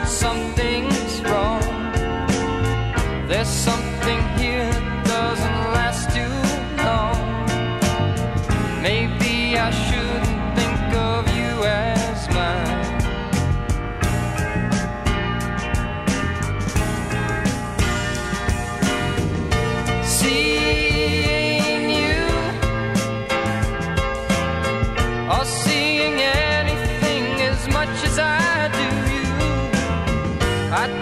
something's wrong. There's something here that doesn't last too long. Maybe I shouldn't think of you as mine. Seeing you or seeing anything as much as I do you, I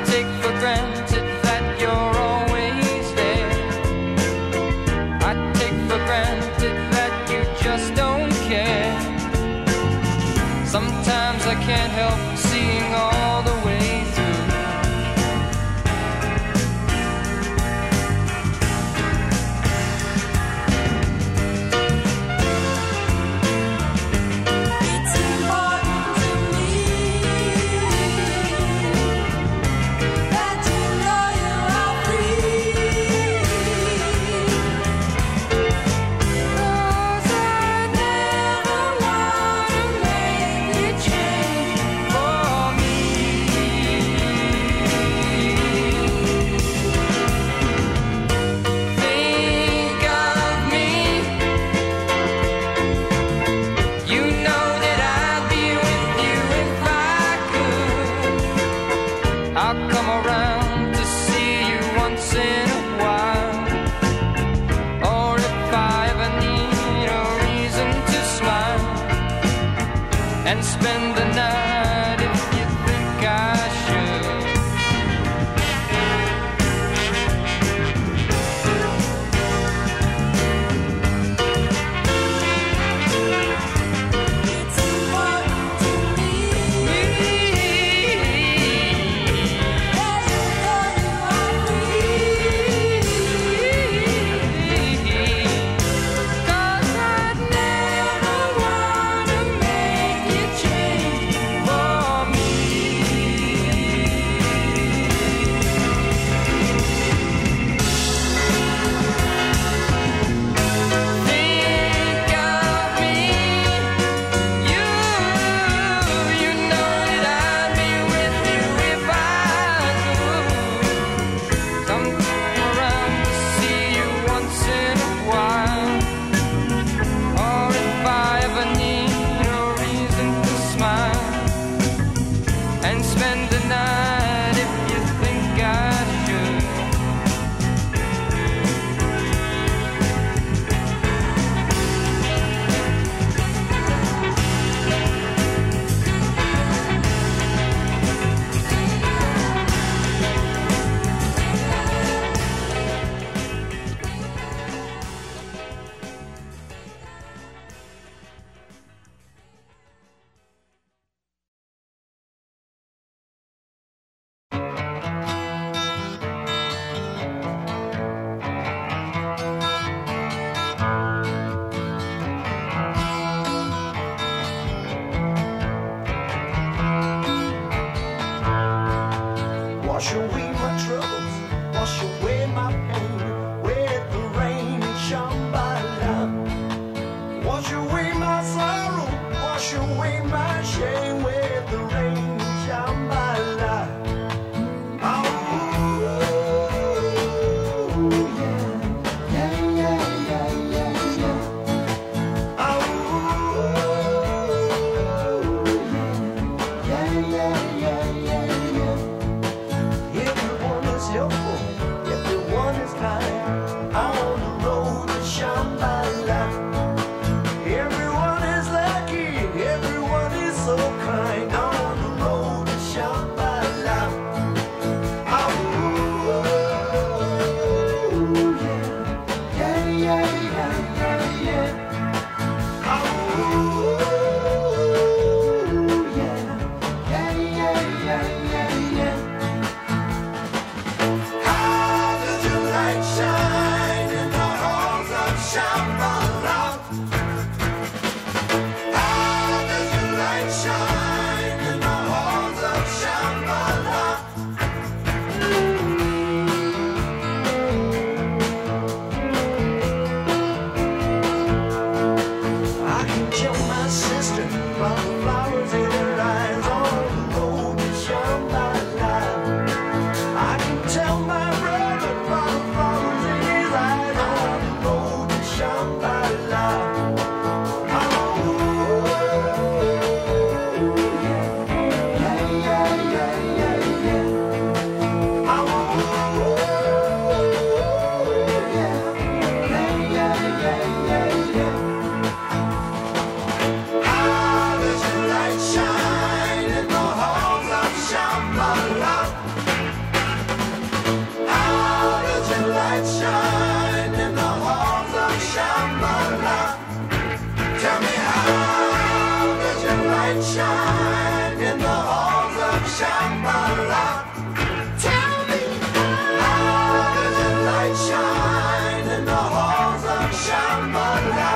shine in the halls of Shambhala? Tell me, how does your light shine in the halls of Shambhala? Tell me, how does your light shine in the halls of Shambhala?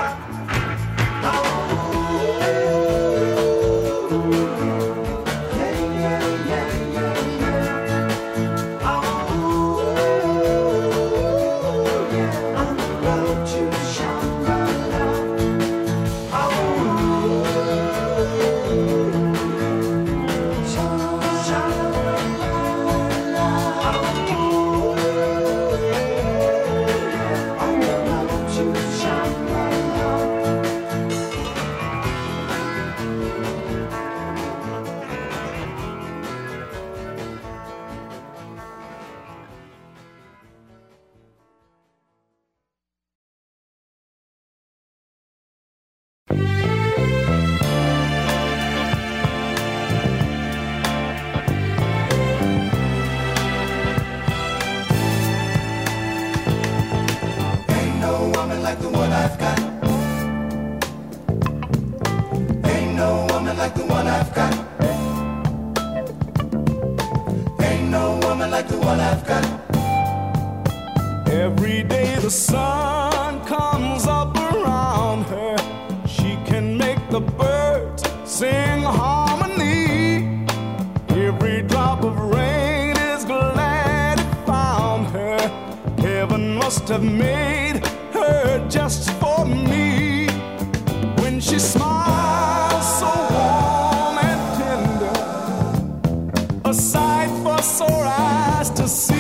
Every day the sun comes up around her. She can make the birds sing harmony. Every drop of rain is glad it found her. Heaven must have made her just for me. When she smiles so warm and tender, a sight for sore eyes to see.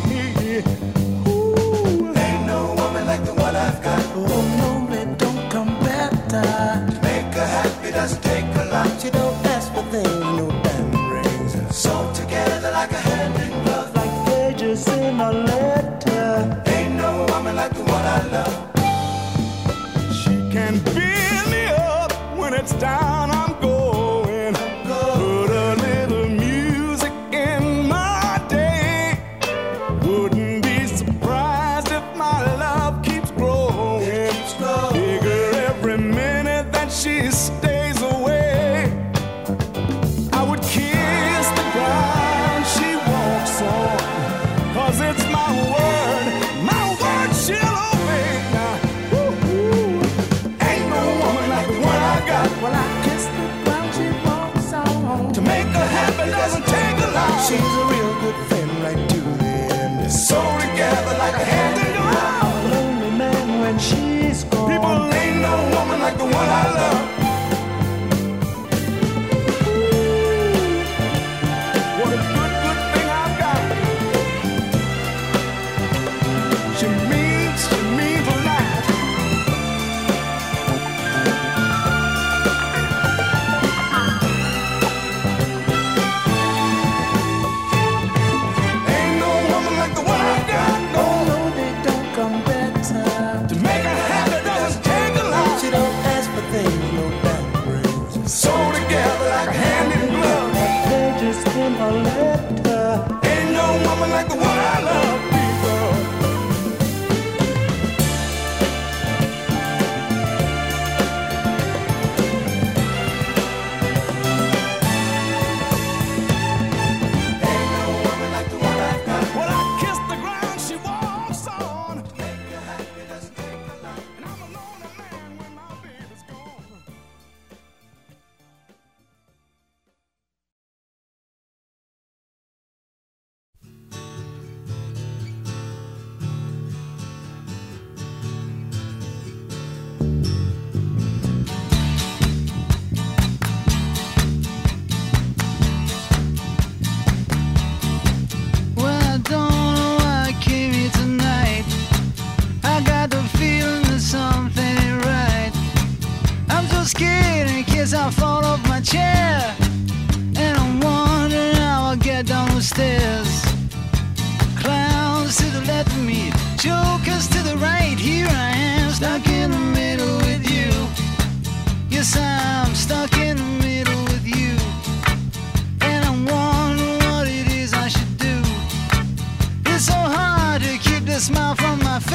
Doesn't take a lot. She don't ask for things, no diamond rings. Sewn together like a hand in glove, like pages in a letter. Ain't no woman like the one I love. She can build me up when it's down. I'm going. Put a little music in my day. Wouldn't be surprised if my love keeps growing. Bigger every minute that she's it's my word she'll obey now. Ain't no woman like the one I got. Well, I kiss the ground she walks on. To make her happy doesn't take a lot. She's a real good friend right to the end. Sew together like a hand in glove. A lonely man when she's gone. People, ain't no woman like the one I love. What a good thing I've got. She means a lot. Ain't no woman like the one I got. No, they don't come better. To make her happy doesn't take a lot. She don't ask for things, no diamond rings. Sew together like a hand in glove. Like pages in a letter. Ain't no woman like the one I love, people. I fall off my chair, and I'm wondering how I'll get down the stairs. Clowns to the left of me, jokers to the right. Here I am, stuck in the middle with you. Yes, I'm stuck in the middle with you. And I'm wondering what it is I should do. It's so hard to keep the smile from my face.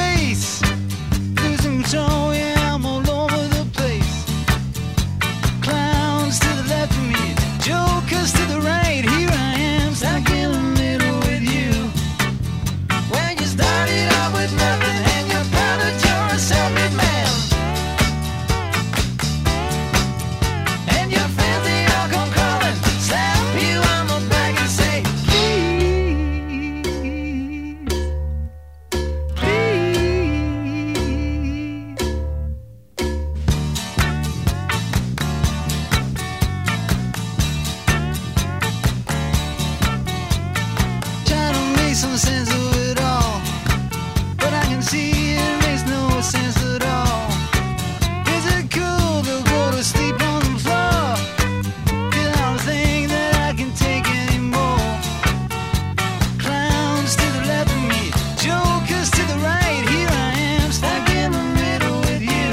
can see it makes no sense at all. Is it cool to go to sleep on the floor? 'Cause I don't think that I can take anymore. Clowns to the left of me, jokers to the right. Here I am, stuck in the middle with you.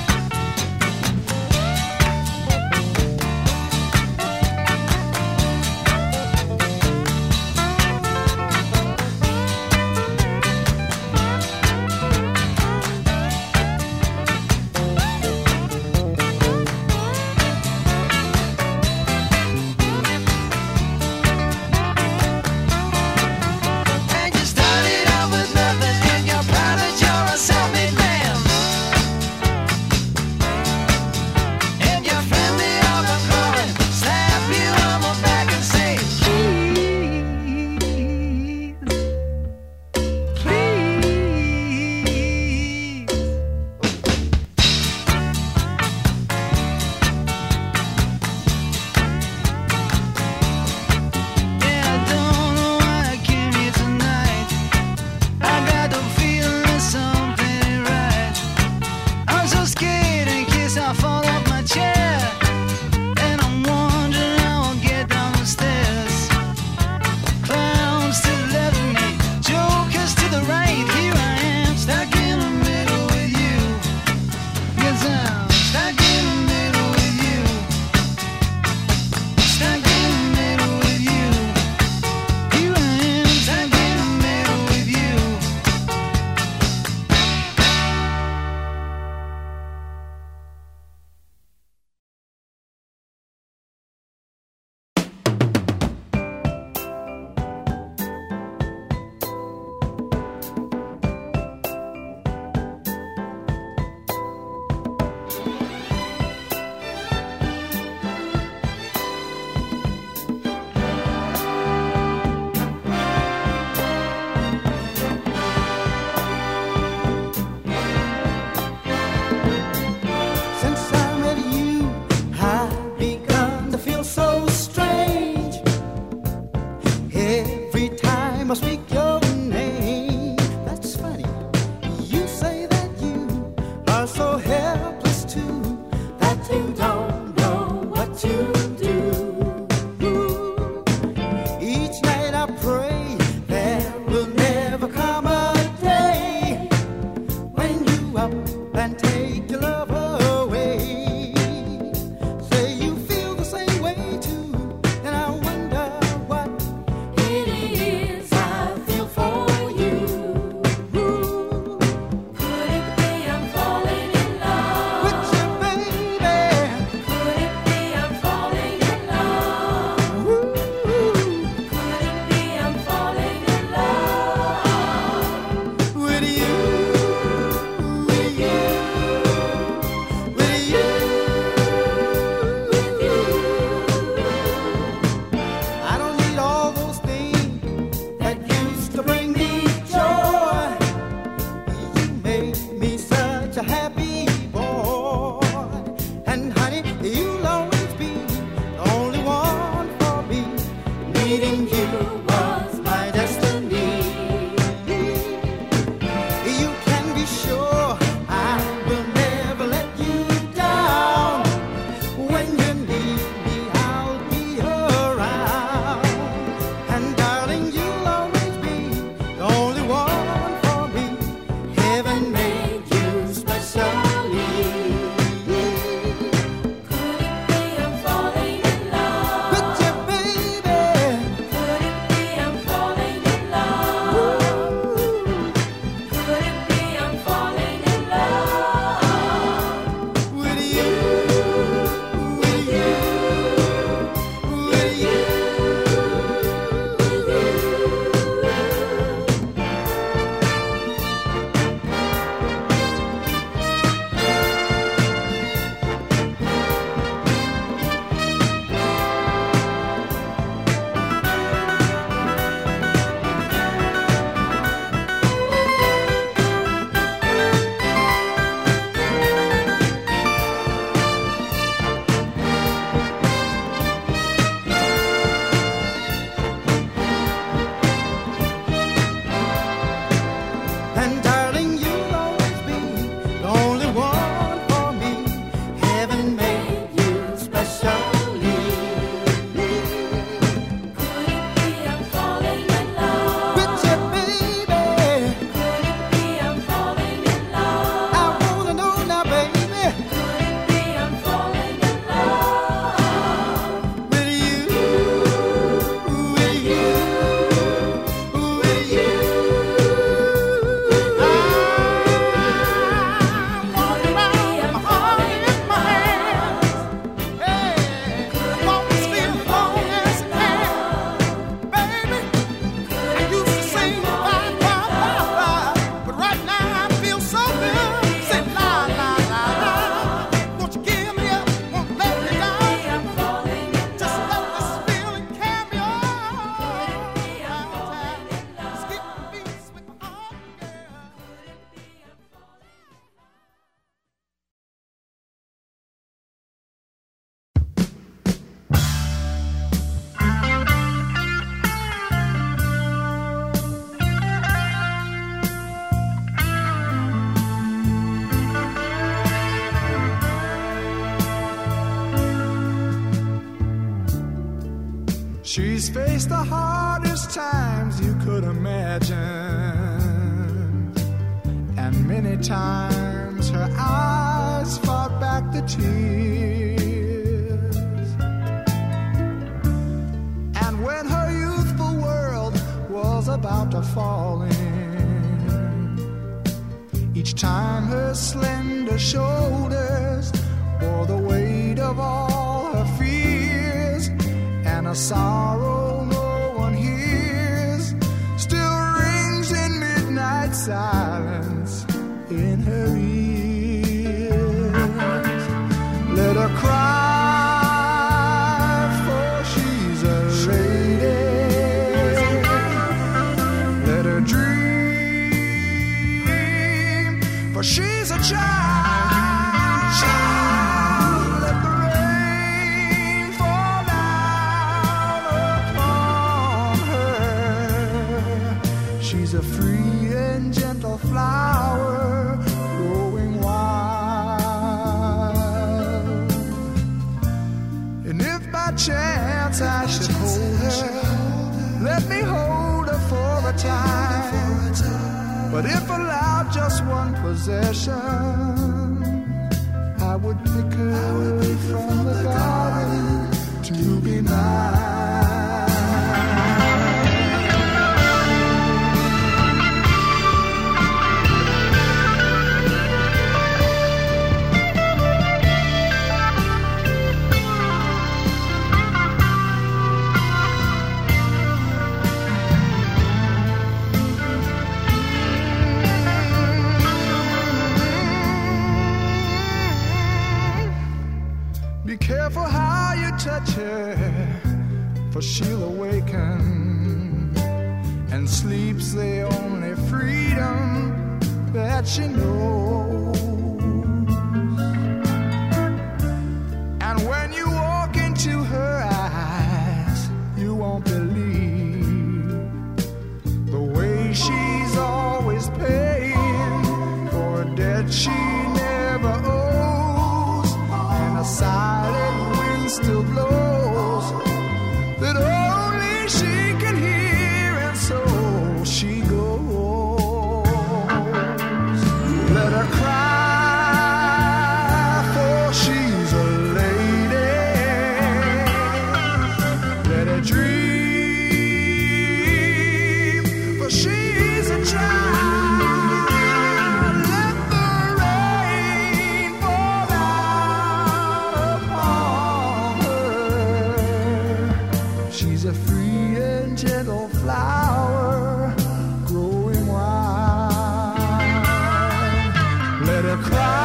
And you started out with nothing, and you're proud that you're a self-made man. And your friend they all come calling, slap you on the back and say, please, please. Yeah, I don't know why I came here tonight. I got the feeling something ain't right. I'm so scared in case I fall off my chair, and I'm wondering how I'll get down the stairs. Clowns to the left of me, jokers to the right. Here I am, stuck in the middle with you. 'Cause I'm stuck in the middle with you. Stuck in the middle with you. Here I am, stuck in the middle with you. Since I met you, I've begun to feel so strange. Every time I speak your name, that's funny. You say that you are so helpless too, that you don't know what to do. Each night I pray there will never come a day when you up and take your love away. Say you feel the same way too, and I wonder what it is I feel for you. Could it be I'm falling in love with you, baby? Could it be I'm falling in love? Could it be I'm falling in love with you? With you, with you, with you. I don't need all those things that used to bring me joy. You made me such a happy boy, and honey, you'll always be the only one for me. Meeting you was my destiny. You can be sure I will never let you down. When you need me, I'll be around. And darling, you'll always be the only one for me. Heaven made you specially. Could it be I'm falling in love with you, baby? Could it be I'm falling in love? Could it be I'm falling in love with you, with you, with you, with you? She's faced the hardest times you could imagine, and many times her eyes fought back the tears. And when her youthful world was about to fall in, each time her slender shoulders bore the weight of all her fears, and a sorrow no one hears still rings in midnight silence in her ears. Let her cry, for she's a lady. Let her dream, for she's a child. Let the rain fall down upon her. She's a free and gentle flower growing wild. And if by chance I should hold her, let me hold her for the time. But if allowed just one possession, I would pick her from the garden to be mine. Be careful how you touch her, for she'll awaken, and sleep's the only freedom that she knows. And when you walk into her eyes, you won't believe the way she's always paying for a debt she never owes, and a silent wind still blows that only she can hear, and so she goes. Let her cry, for she's a lady. Let her dream, for she's a child. Let the rain fall down upon her. She's a free and gentle flower growing wild. Let her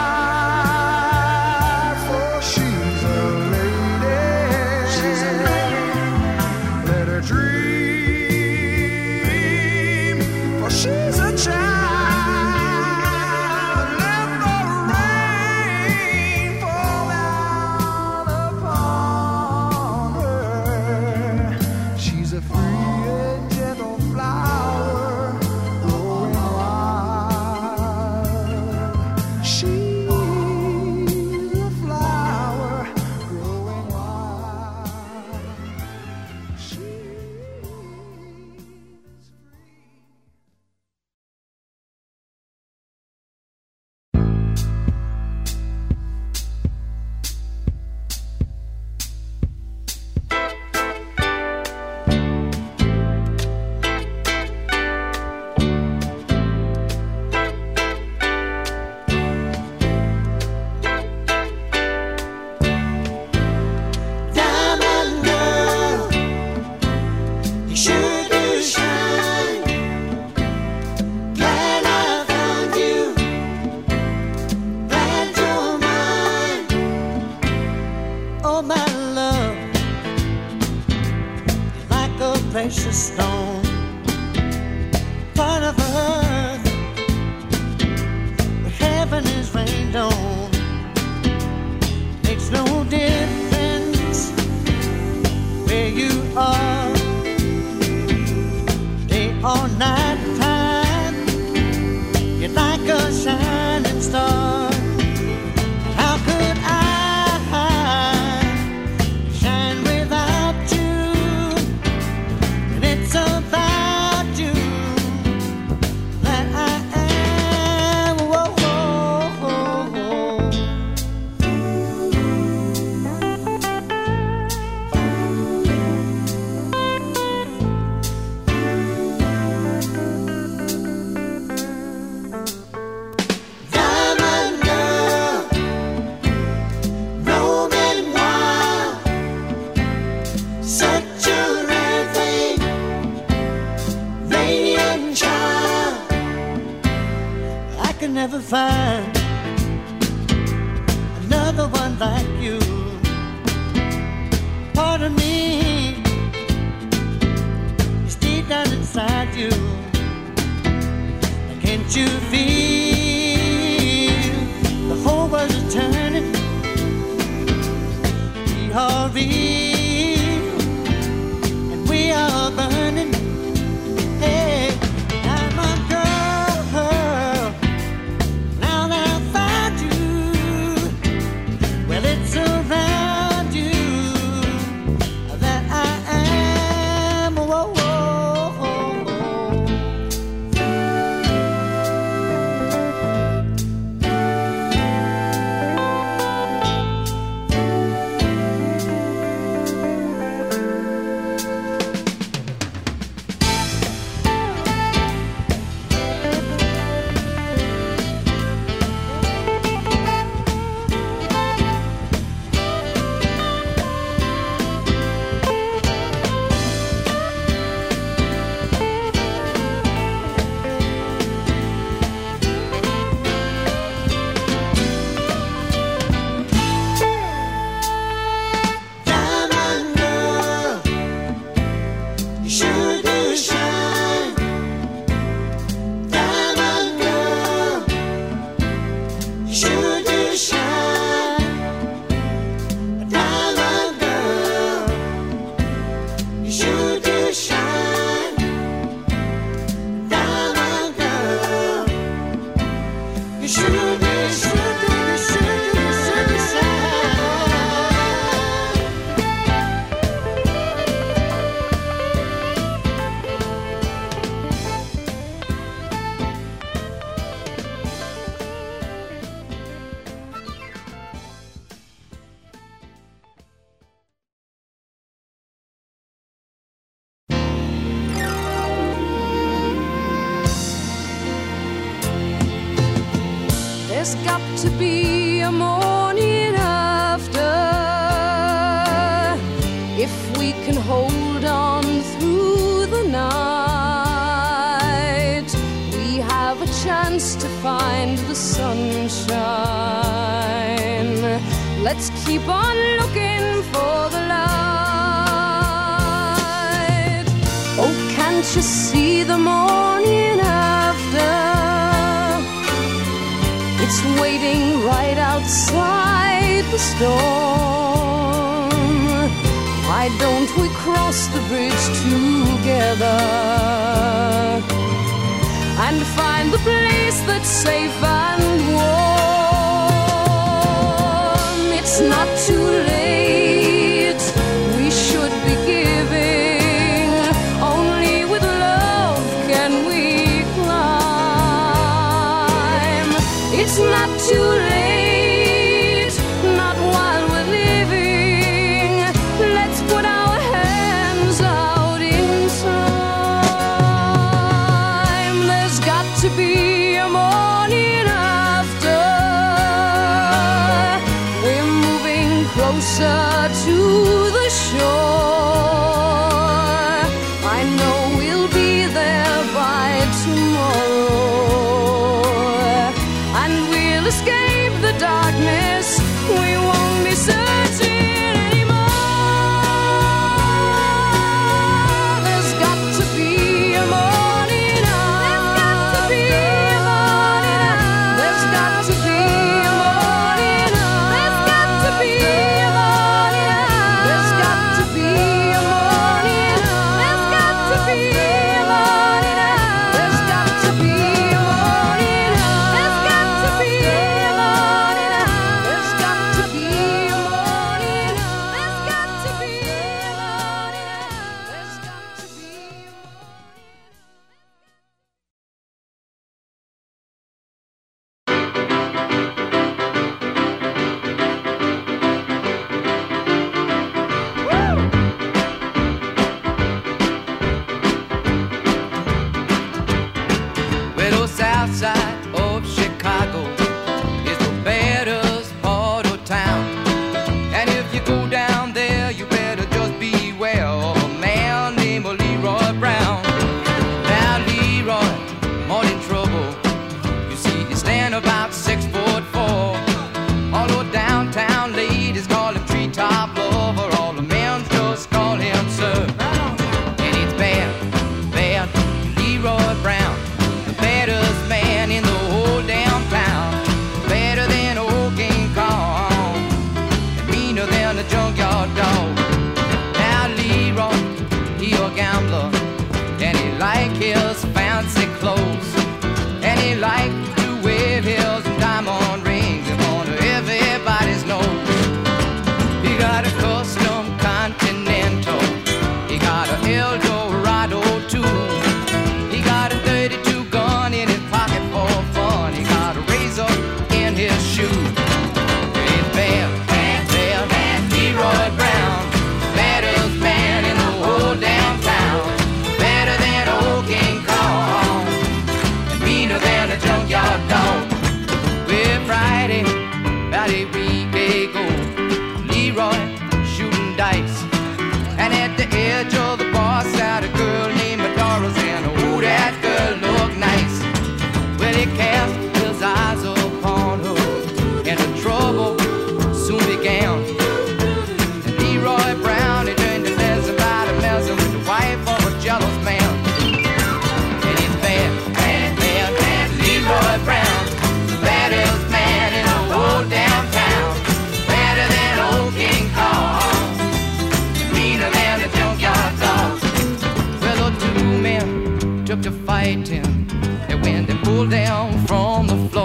cry, for she's a lady. She's a lady. Let her dream, for she's a child. Let the rain fall down upon her. She's a free and gentle flower growing wild. She's a flower growing wild. She's free. Diamond girl, you sure do shine. Glad I found you, glad you're mine. Oh my love, you're like a precious stone, part of earth where heaven is rained on. Makes no difference where you are, day or night time. You're like a shining star. How could I shine without you? never find another one like you. Part of me is deep down inside you. Can't you feel the whole world is turning? We are real and we are burning. Hey, diamond girl, now that I found you, well, it's around you that I am. Whoa, whoa. There's got to be a morning after. If we can hold on through the night, we have a chance to find the sunshine. Let's keep on looking for the light. Oh, can't you see the morning after? It's waiting right outside the storm. Why don't we cross the bridge together and find the place that's safe and warm? It's not too late. We should be giving. Only with love can we climb. It's not too late, not while we're living. Let's put our hands out in time. There's got to be a morning after. We're moving closer to the shore. I know we'll be there by tomorrow. Escape the darkness, we won't be searching anymore. There's got to be a morning after. There's got to be a morning after. There's got to be a morning after. There's got to be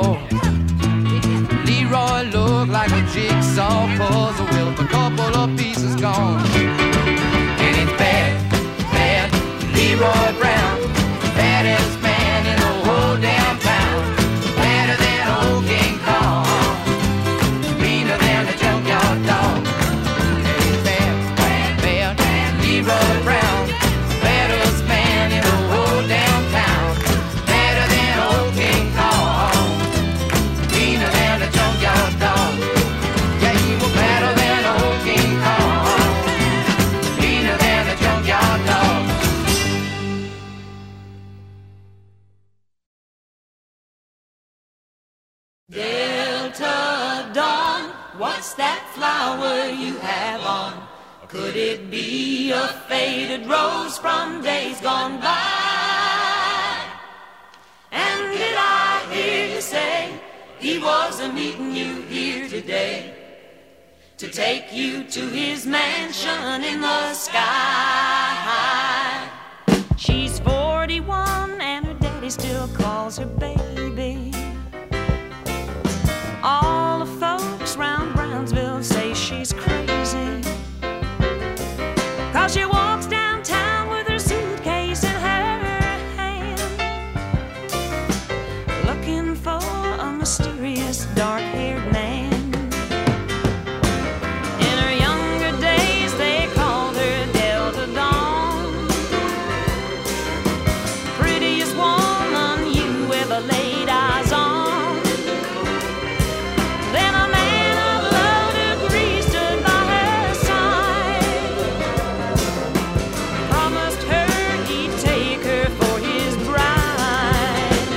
floor. Leroy looked like a jigsaw puzzle with a couple of pieces gone. And it's bad, bad Leroy Brown, baddest man in the whole damn town. Better than old King Kong, meaner than the junkyard dog. And it's bad, bad, bad Leroy Brown, baddest man in the whole damn town. Better than old King Kong, meaner than the junkyard dog. Yeah, he was better than old King Kong, meaner than the junkyard dog. Delta Dawn, what's that flower you have on? Could it be a faded rose from days gone by? And did I hear you say he was a-meeting you here today to take you to his mansion in the sky? She's 41 and her daddy still calls her baby. All the folks round Brownsville say she's crazy, 'cause she walks downtown with her suitcase in her hand, looking for a mysterious dark-haired man. In her younger days they called her Delta Dawn, prettiest woman you ever laid eyes on. Then a man of low degree stood by her side, promised her he'd take her for his bride.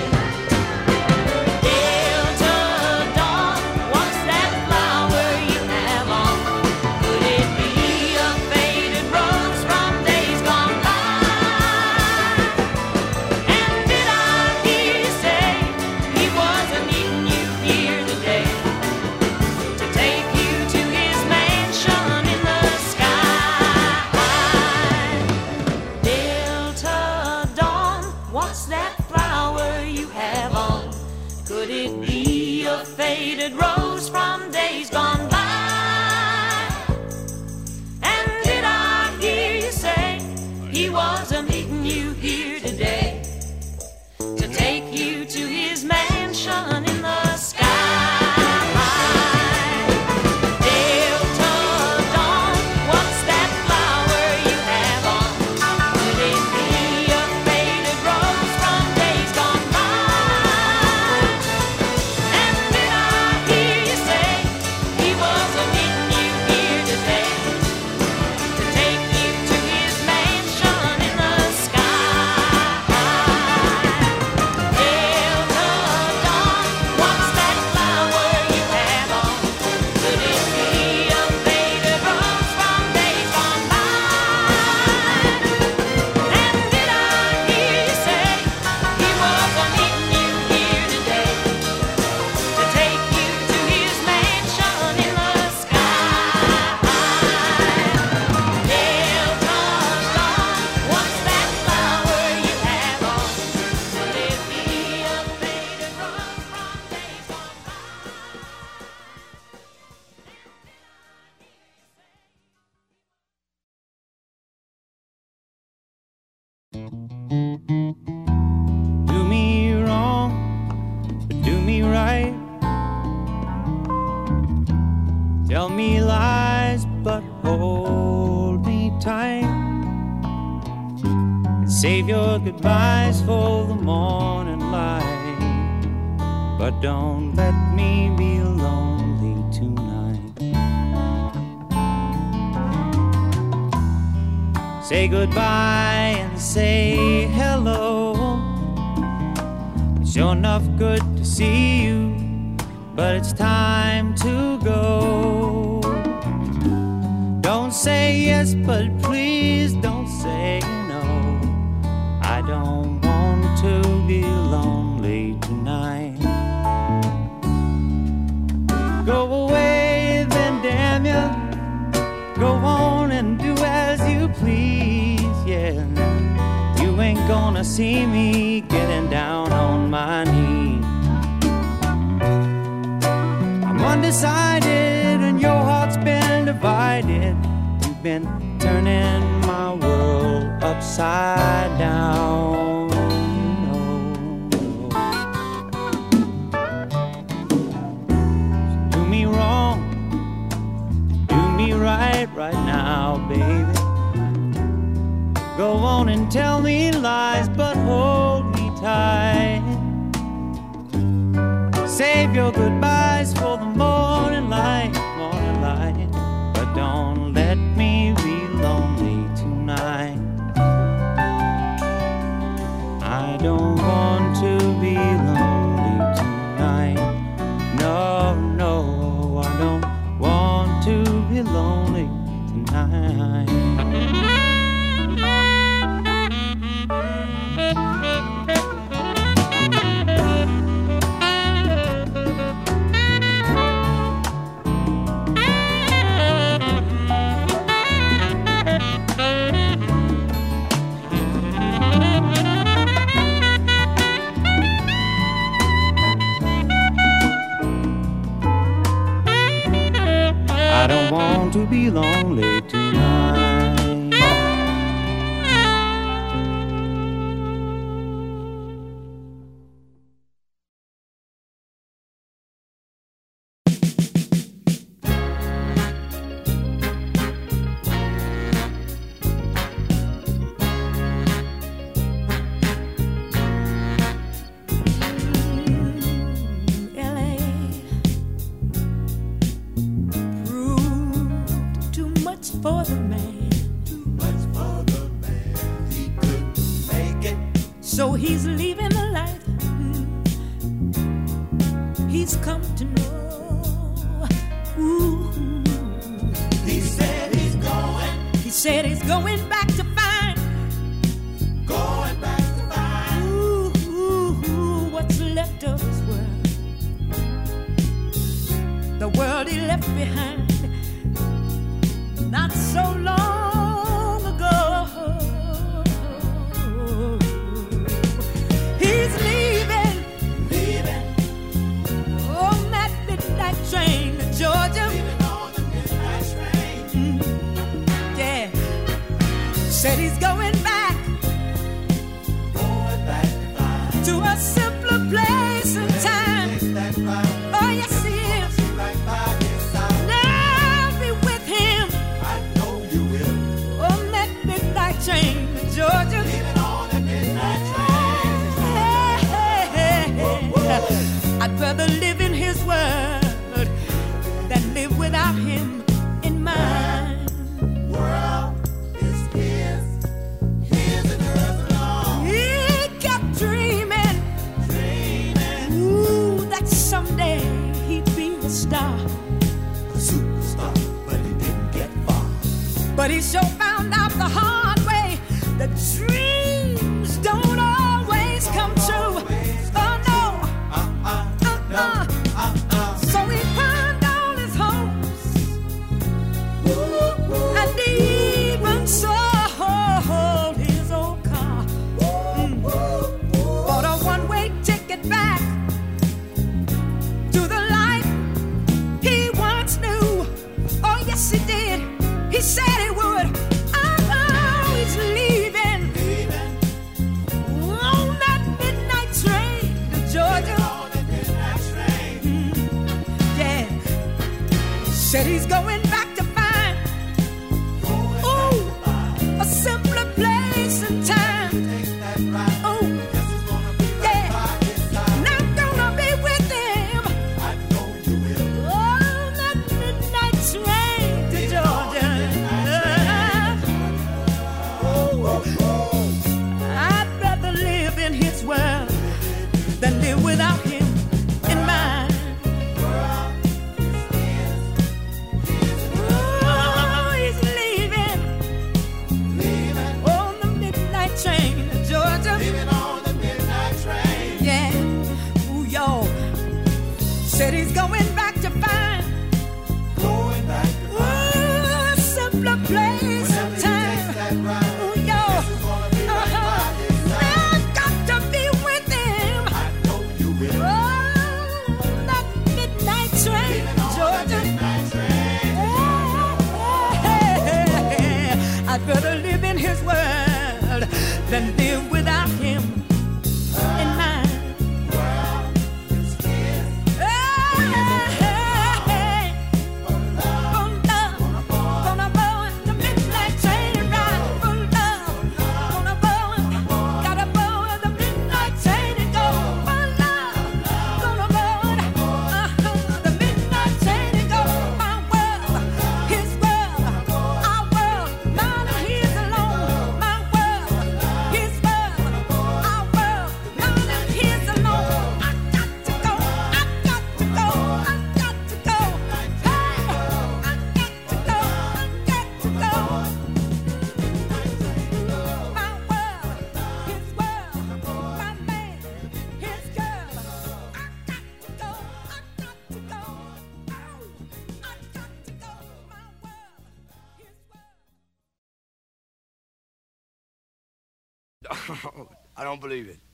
Delta Dawn, what's that flower you have on? Could it be a faded rose from days gone by? And did I hear you say he was a-meeting you here today to take you to his mansion in the sky? Delta Dawn, what's that flower you have on? Could it be a faded rose from days gone by? And did I hear you say he was a-meeting you here today to take you to his mansion in the sky? Delta Dawn, what's that flower you have on? Could it be a faded rose from days gone by? And did I hear you say he was a-meeting you here today to take you to his mansion in the sky? Delta Dawn, what's that flower you have on? Could it be a faded rose from days gone by? And did I hear you say he was a-meeting you here today to take you to his mansion in the sky? Delta Dawn, what's that flower you have on? Could it be a faded rose from days gone by? Do me wrong, but do me right. Tell me lies, but hold me tight. And save your goodbyes for the morning light. But don't let me be lonely tonight. Say goodbye and say hello. It's sure enough good to see you, but it's time to go. Don't say yes, but please don't say no. I don't want to be lonely tonight. Go away, then damn you. Go on and do as you please, yeah. You ain't gonna see me getting down on my knees. undecided and your heart's been divided. You've been turning my world upside down. Do me wrong, do me right now, baby. Go on and tell me lies, but hold me tight. Save your goodbyes for the morning light, but don't let me be lonely tonight. I don't want to be lonely tonight. No, no, I don't want to be lonely tonight. I don't want to be lonely tonight. For the man, too much for the man, he couldn't make it. So he's leaving the life he's come to know. Ooh. He said he's going. He said he's going back to find. Going back to find. Ooh, what's left of his world? The world he left behind. Not so long ago. He's leaving on that midnight train to Georgia. Leaving on the midnight train. Yeah. Said he's going back to a simpler place and time. Oh yes he is. Train to Georgia. Leaving on the midnight train. I'd rather live in his world than live without him in mine. World is his and hers alone. He kept dreaming, ooh, that someday he'd be a star, a superstar, but he didn't get far. But he sure found out the hard way. The dreams don't always come true. Oh no. So he pawned all his hopes and even sold his old car. Bought a one-way ticket back to the life he once knew. Oh yes he did. He said he would. He's leaving on that midnight train to Georgia. Yeah. Said he's going back to find a simpler place and time. Oh, yeah. And I'm gonna be with him on that midnight train to Georgia. I'd rather live in his world than live without him in mine. Oh, he's leaving on the midnight train to Georgia. Leaving on the midnight train. Yeah. Ooh, y'all. Said he's going back to find. Going back to find. A simpler place and time. Ooh, y'all. I've got to be with him. I know you will. Oh, that midnight train. this world than live without him in mind. I don't believe it.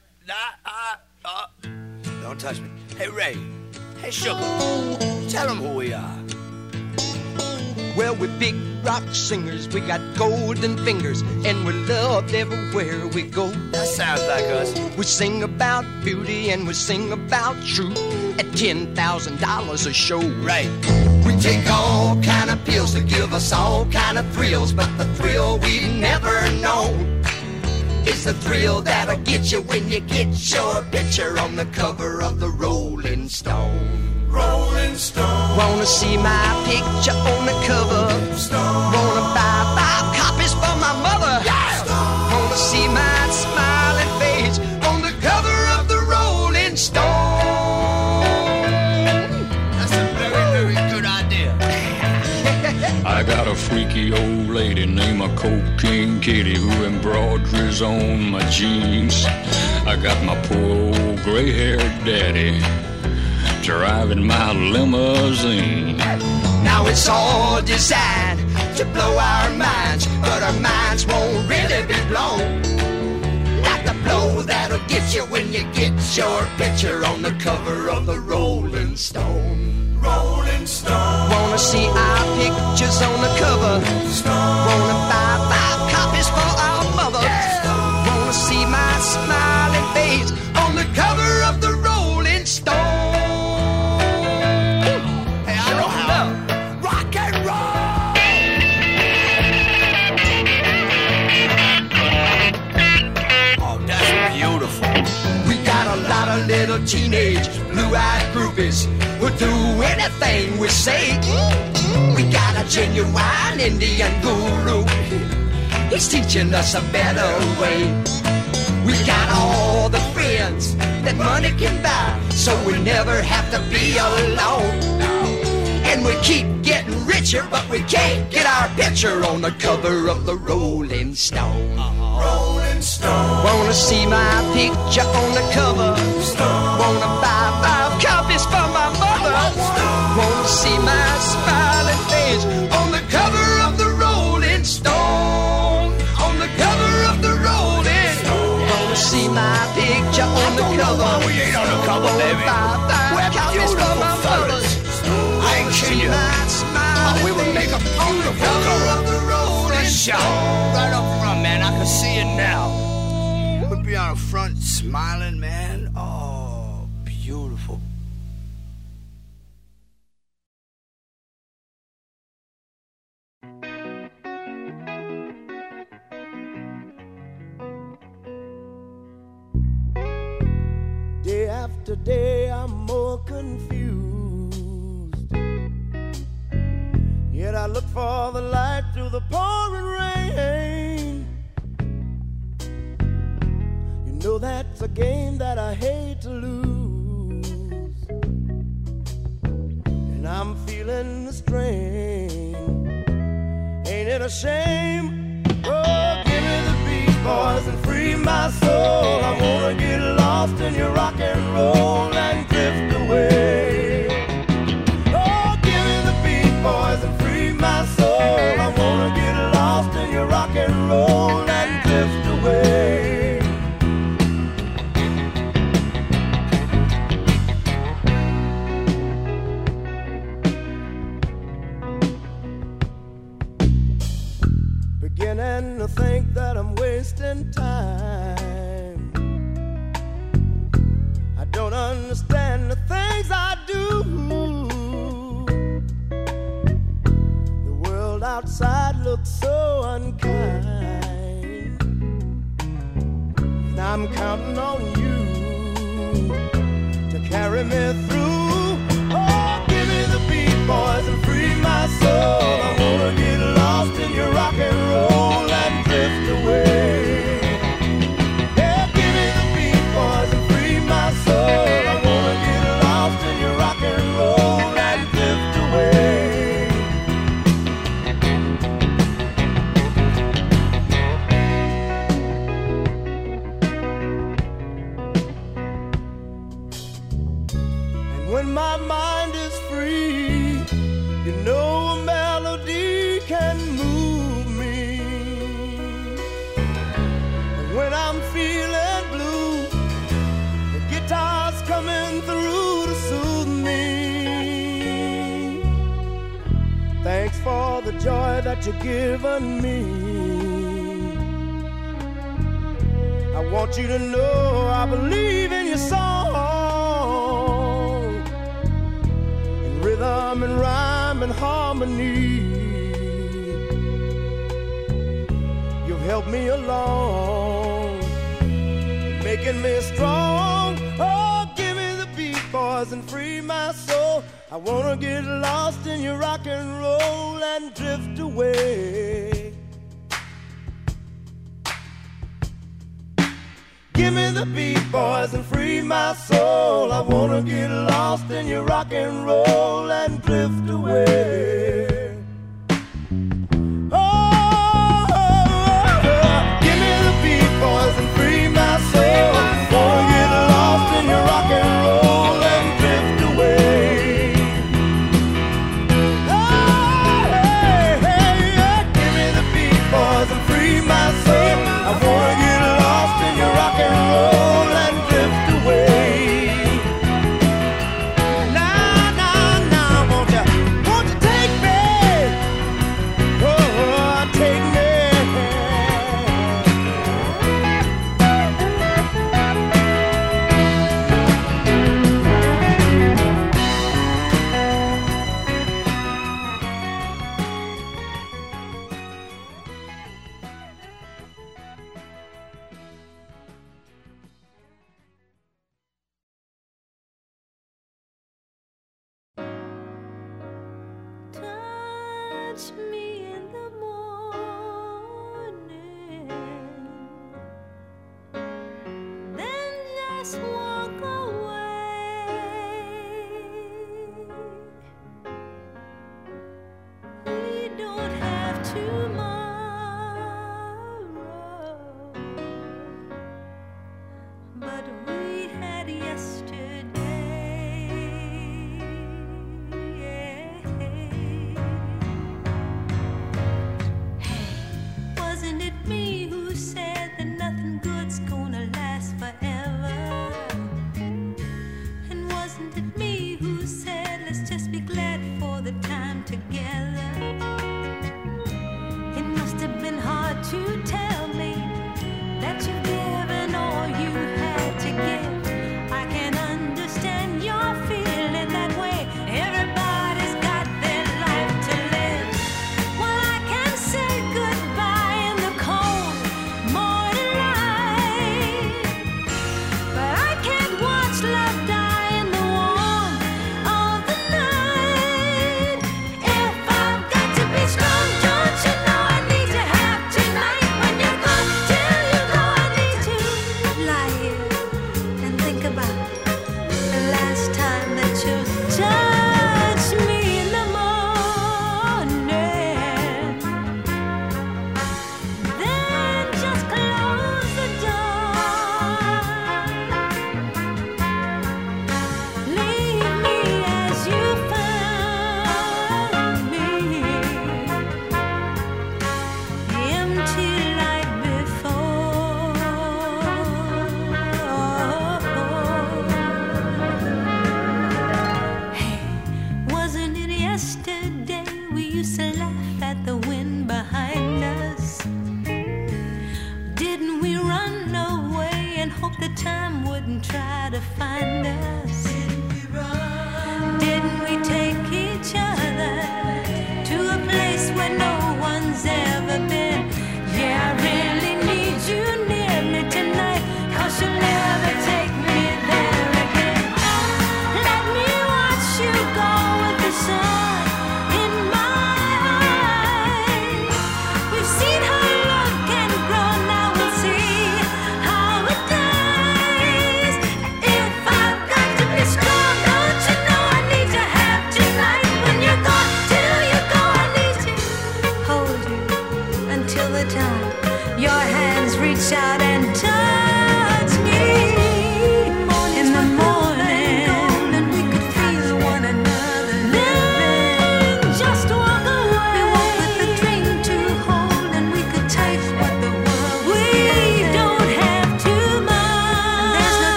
Don't touch me. Hey, Ray. Hey, Sugar. Tell them who we are. Well, we're big rock singers, we got golden fingers, and we're loved everywhere we go. That sounds like us. We sing about beauty and we sing about truth at $10,000 a show. Right. We take all kind of pills to give us all kind of thrills, but the thrill we've never known is the thrill that'll get you when you get your picture on the cover of the Rolling Stone. Rolling Stone. Wanna see my picture on the cover? Stone. Wanna buy 5 copies for my mother? Yeah. Stone. Wanna see my smiling face on the cover of the Rolling Stone? That's a very, very good idea. I got a freaky old lady named a Cocaine Kitty who embroideries on my jeans. I got my poor old gray-haired daddy driving my limousine. Now it's all designed to blow our minds, but our minds won't really be blown like the blow that'll get you when you get your picture on the cover of the Rolling Stone. Rolling Stone. Wanna see our pictures on the cover? Stone. Wanna buy 5 copies for our mother? Yeah. Wanna see my smiling face on the cover of the Rolling Stone? Little teenage blue-eyed groupies who'll do anything we say. We got a genuine Indian guru. He's teaching us a better way. We got all the friends that money can buy, so we never have to be alone. And we keep getting richer, but we can't get our picture on the cover of the Rolling Stone. Rolling Stone. Wanna see my picture on the cover? Stone. Wanna buy 5 copies for my mother? Stone. Wanna see my smiling face on the cover of the Rolling Stone? On the cover of the Rolling Stone. Wanna see my picture on the cover? We ain't on the cover, baby. We're beautiful fellas. I ain't seen you. Oh, we would make a beautiful cover of the Rolling Stone. Right up front, man. I can see it now. We'd be on the front smiling, man. Oh, beautiful. Day after day I'm more confused, yet I look for the light through the pouring rain. You know that's a game that I hate to lose, and I'm feeling the strain. Ain't it a shame? Oh, give me the beat, boys, and free my soul. I wanna get lost in your rock and roll and drift away. Oh, give me the beat, boys, and free my soul. I wanna get lost in your rock and roll and drift away. Beginning to think that I'm wasting time. I don't understand the things I do. The world outside looks so unkind, and I'm counting on you to carry me through. Oh, give me the beat, boys, and free my soul. I wanna get lost in your rock and roll and drift away. Yeah, give me the beat, boys, and free my soul. I wanna get lost in your rock and roll and drift away. And when my mind is free, you know a melody can move me. And when I'm feeling blue, the guitar's coming through to soothe me. Thanks for the joy that you've given me. I want you to know I believe in your song, in rhythm and rhyme and harmony. You've helped me along, making me strong. Oh, give me the beat, boys, and free my soul. I wanna get lost in your rock and roll and drift away. Give me the beat, boys, and free my soul. I wanna get lost in your rock and roll and drift away. Oh, give me the beat, boys, and free my soul. Wanna get lost in your rock and roll and drift away. Oh, hey, hey, yeah. Give me the beat, boys, and free my soul. I wanna get lost in your rock and roll and drift away. Now, now, now, won't you take me? Oh, take me. Touch me in the morning, then just walk away. We don't have tomorrow, but we had yesterday. Wasn't it me who said that nothing good's gonna last forever?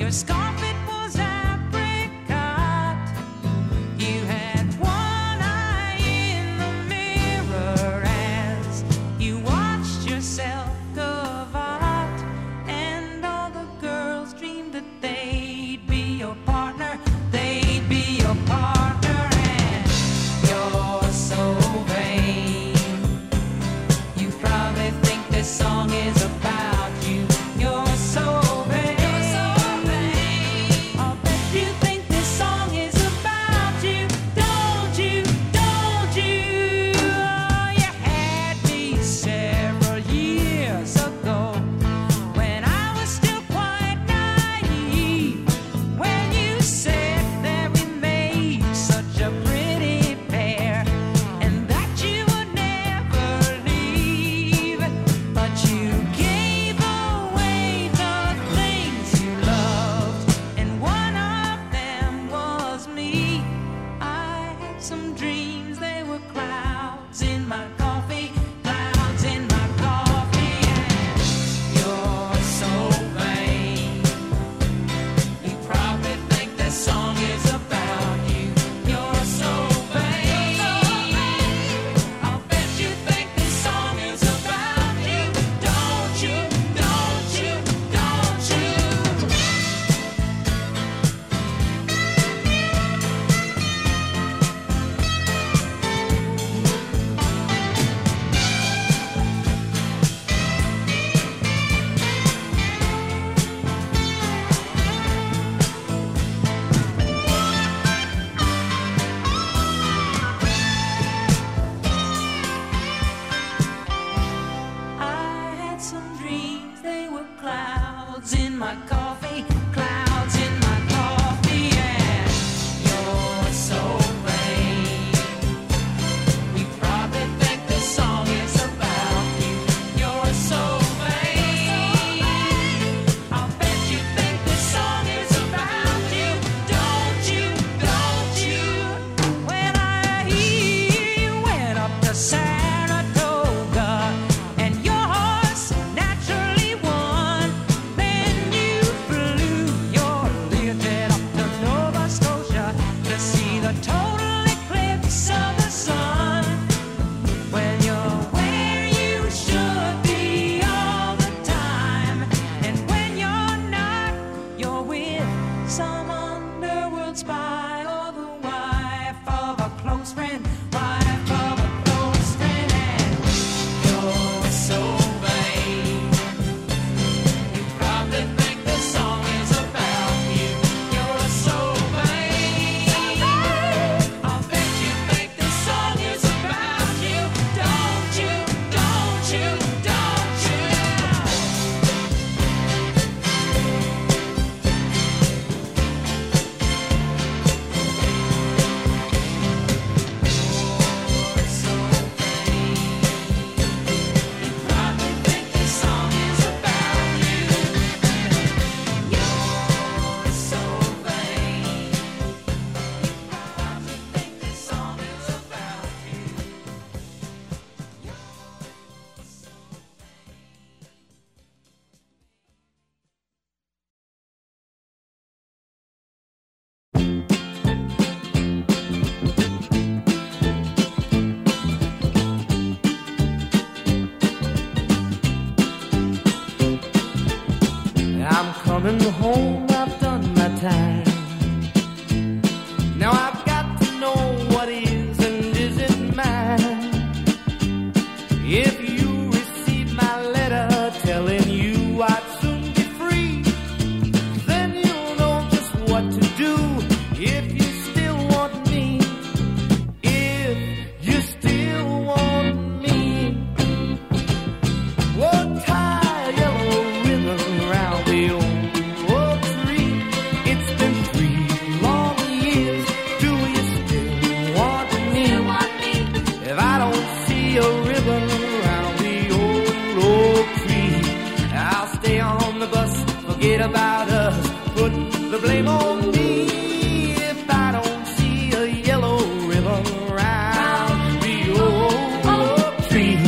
Your scarlet was apricot. You had one eye in the mirror as you watched yourself go out, and all the girls dreamed that they'd be your partner. They'd be your partner, and you're so vain. You probably think this song is about you. You're so vain. I'll bet you think this song is about you. Don't you? Don't you? Oh, you had me several years ago when I was still quite naive. When you said that we made such a pretty pair and that you would never leave, but you gave away the things you loved, and one of them was me. I had some dreams, they were clouds in my coffee, clouds in my coffee, and you're so vain. You probably think this song is about you. You're so vain. I'll bet you think this song is about you. Don't you? Don't you? Don't you? I had some dreams, they were clouds in my coffee, clouds in my coffee, and you're so vain. We probably think this song is about you. You're so vain. I'll bet you think this song is about you. Don't you? Don't you? When I hear you went up to Saratoga and your horse naturally won, then you flew your Learjet up to Nova Scotia to see the total eclipse of the sun. When you're where you should be all the time, and when you're not, you're with some underworld spy or the wife of a close friend, wife of a close friend, and you're so vain. You probably think this song is about you. You're so vain. I'll bet you think this song is about you. Don't you? Don't you? Don't you? You're so vain. You probably think this song is about you. You're so vain. You probably think this song is about you. I'm coming home, I've done my time. Now I've got to know what is and isn't mine. If you receive my letter telling you I'd soon be free, then you'll know just what to do if you still want me. If you still want me, whoa, tie a yellow ribbon around the old oak tree. It's been 3 long years. Do you still want me? If I don't see a ribbon around the old oak tree, I'll stay on the bus, forget about us, put the blame on me. If I don't see a yellow ribbon around the old oak tree.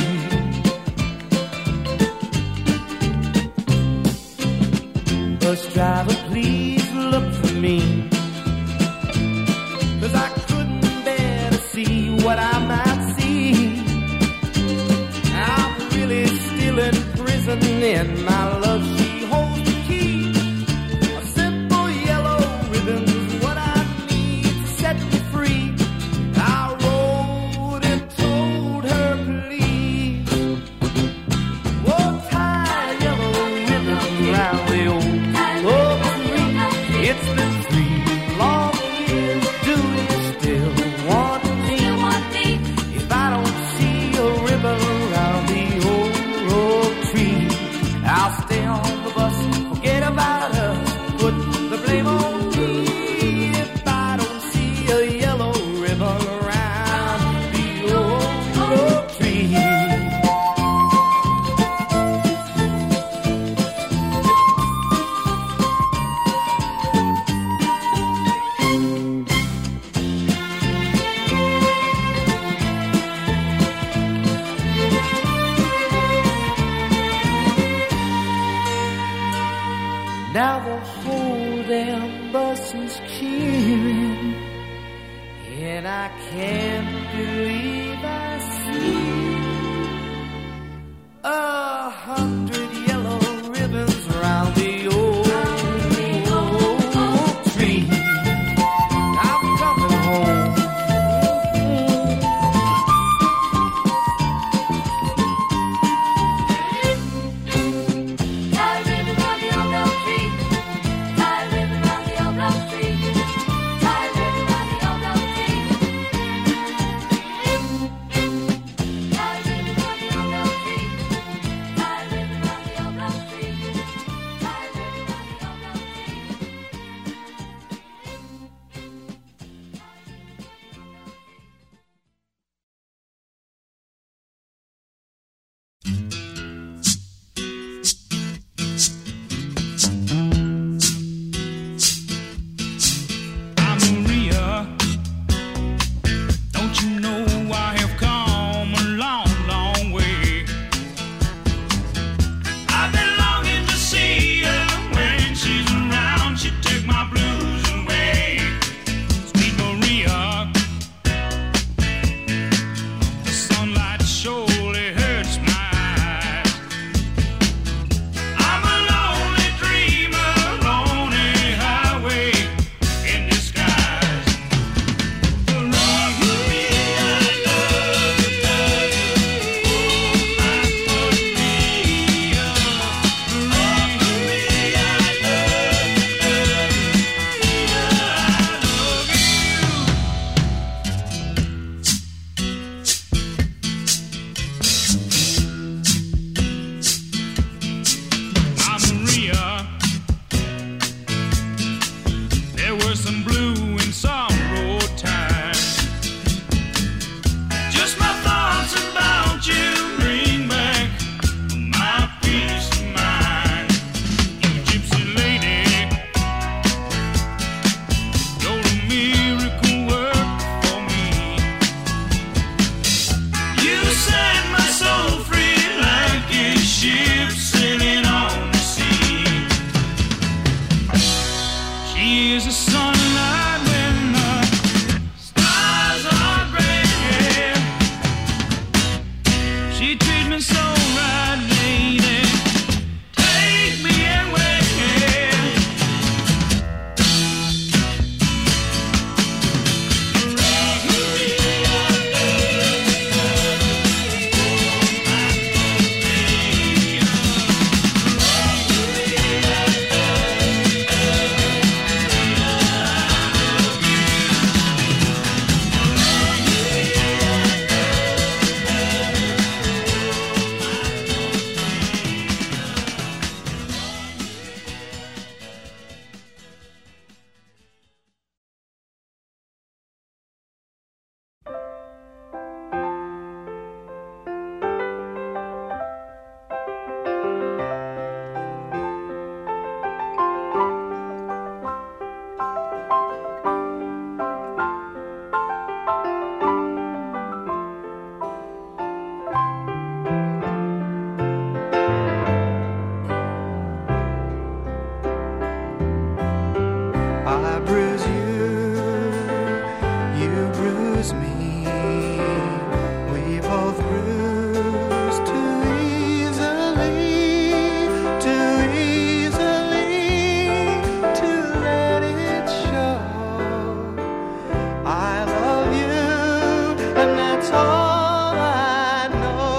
Bus driver, please look for me, 'cause I couldn't bear to see what I might see. I'm really still in prison in my love. She holds the key. A simple yellow ribbon's what I need to set me free. I wrote and told her, please, oh, tie a yellow ribbon round the old oak tree. It's been 3 long years. Do you still want me? If I don't see a ribbon around the old oak tree, I'll stay on the bus, forget about us, put the blame on me. If I don't see a yellow ribbon around the old oak tree. Now the whole damn bus is cheering, and I can't believe I see 100 yellow ribbons around the old tree. I'm coming home. Tie a ribbon round the old oak tree. Tie a ribbon round the old oak tree. Tie a ribbon round the old oak tree. Tie a ribbon round the old oak tree. Tie a ribbon round the old oak tree. Tie a ribbon round the old oak Maria, don't you know I have come a long, long way? I've been longing to see her. When she's around, she take my blues away. Sweet Maria, the sunlight surely hurts my eyes. I'm a lonely dreamer on a highway in disguise. Maria, there was some blue in sorrow time. Just my thoughts about you bring back my peace of mind. You gypsy lady, you're a miracle work for me. You set my soul free like a ship sailing on the sea. She is the sunlight when the stars are gray. She treats me so right, lady. Take me away. I bruise you, you bruise me. We both bruise too easily to let it show. I love you, and that's all I know.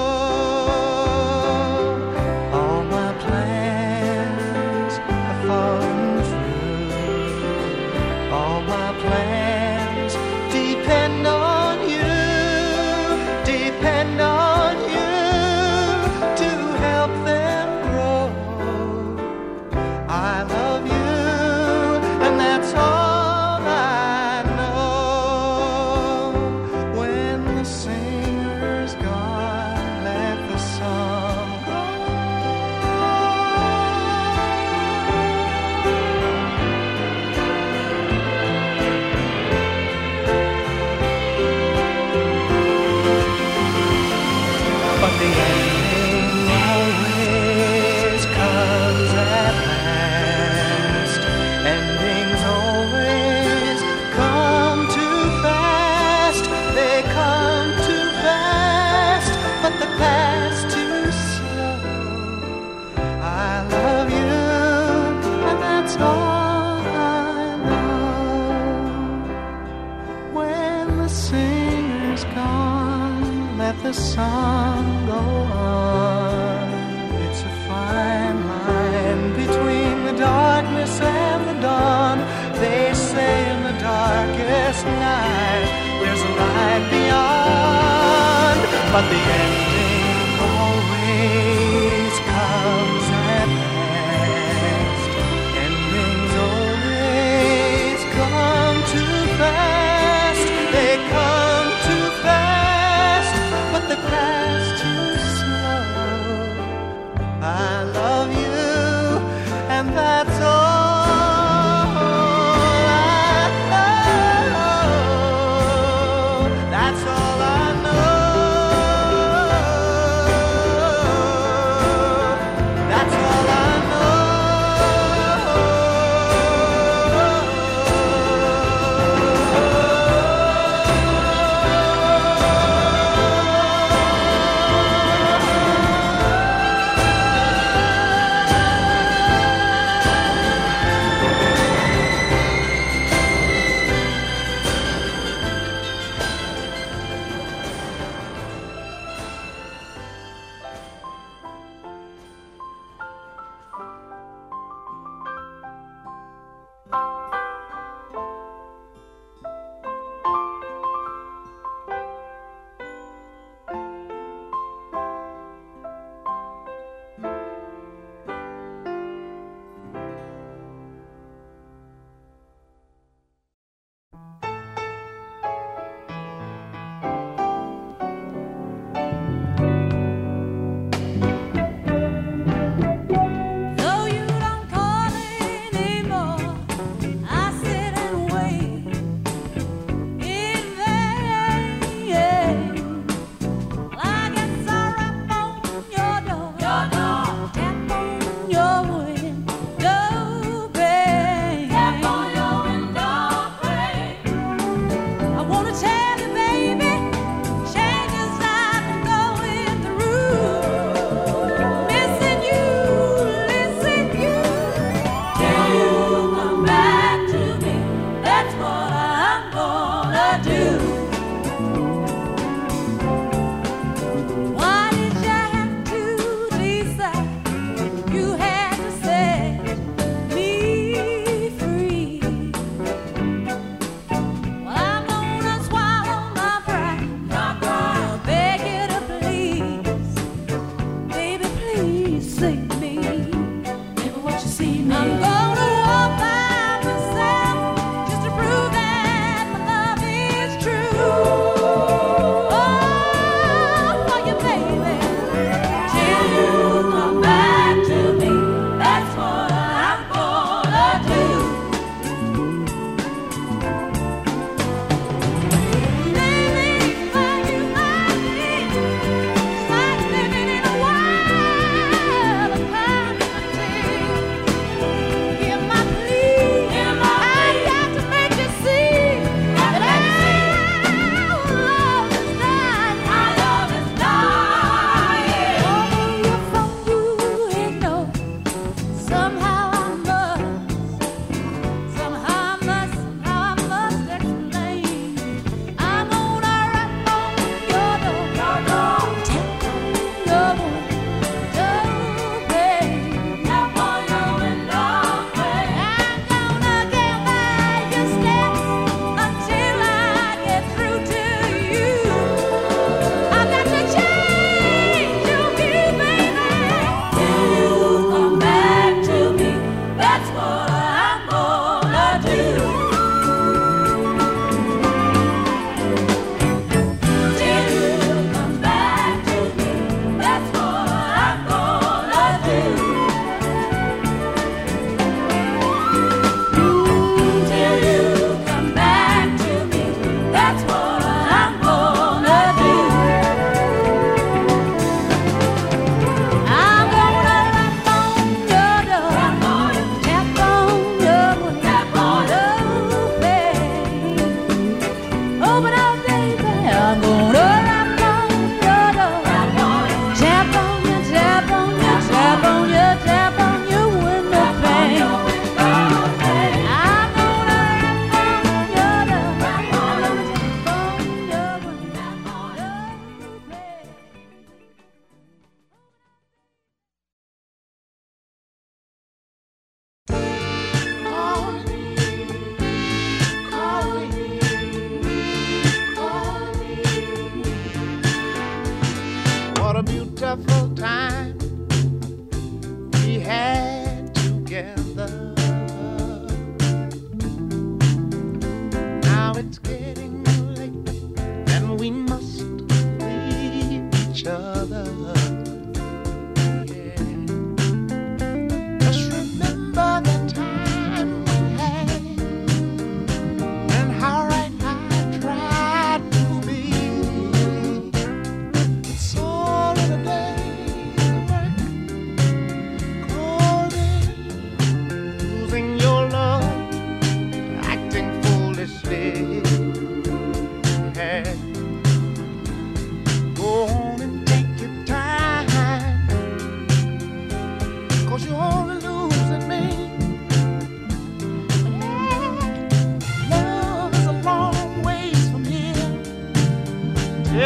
All my plans have fallen through. All my plans depend on you, depend on you to help them grow. I love you, and that's all I know. When the singer's gone, let the song go. But the ending always comes at last. Endings always come too fast. They come too fast, but the past too slow. I love you, and that's all I know. When the singer's gone, let the song go on. It's a fine line between the darkness and the dawn. They say in the darkest night there's a light beyond, but the ending always comes at last. Endings always come too fast. They come too fast, but the past too slow. I love you, and that's all I know. That's all I know.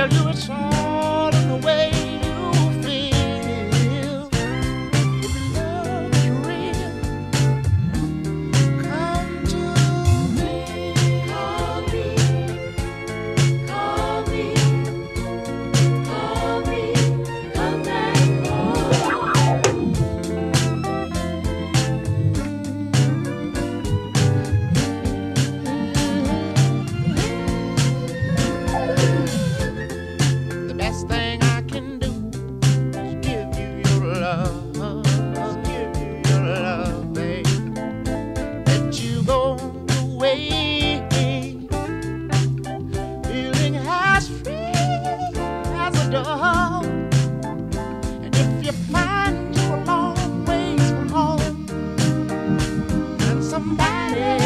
tell you it's all in the way you feel. If love is real, come to me. Call me, call me, call me, come back home. The best thing I can do is give you your love, give you your love, babe. Let you go away, feeling as free as a dove. And if you find you're a long ways from home, and somebody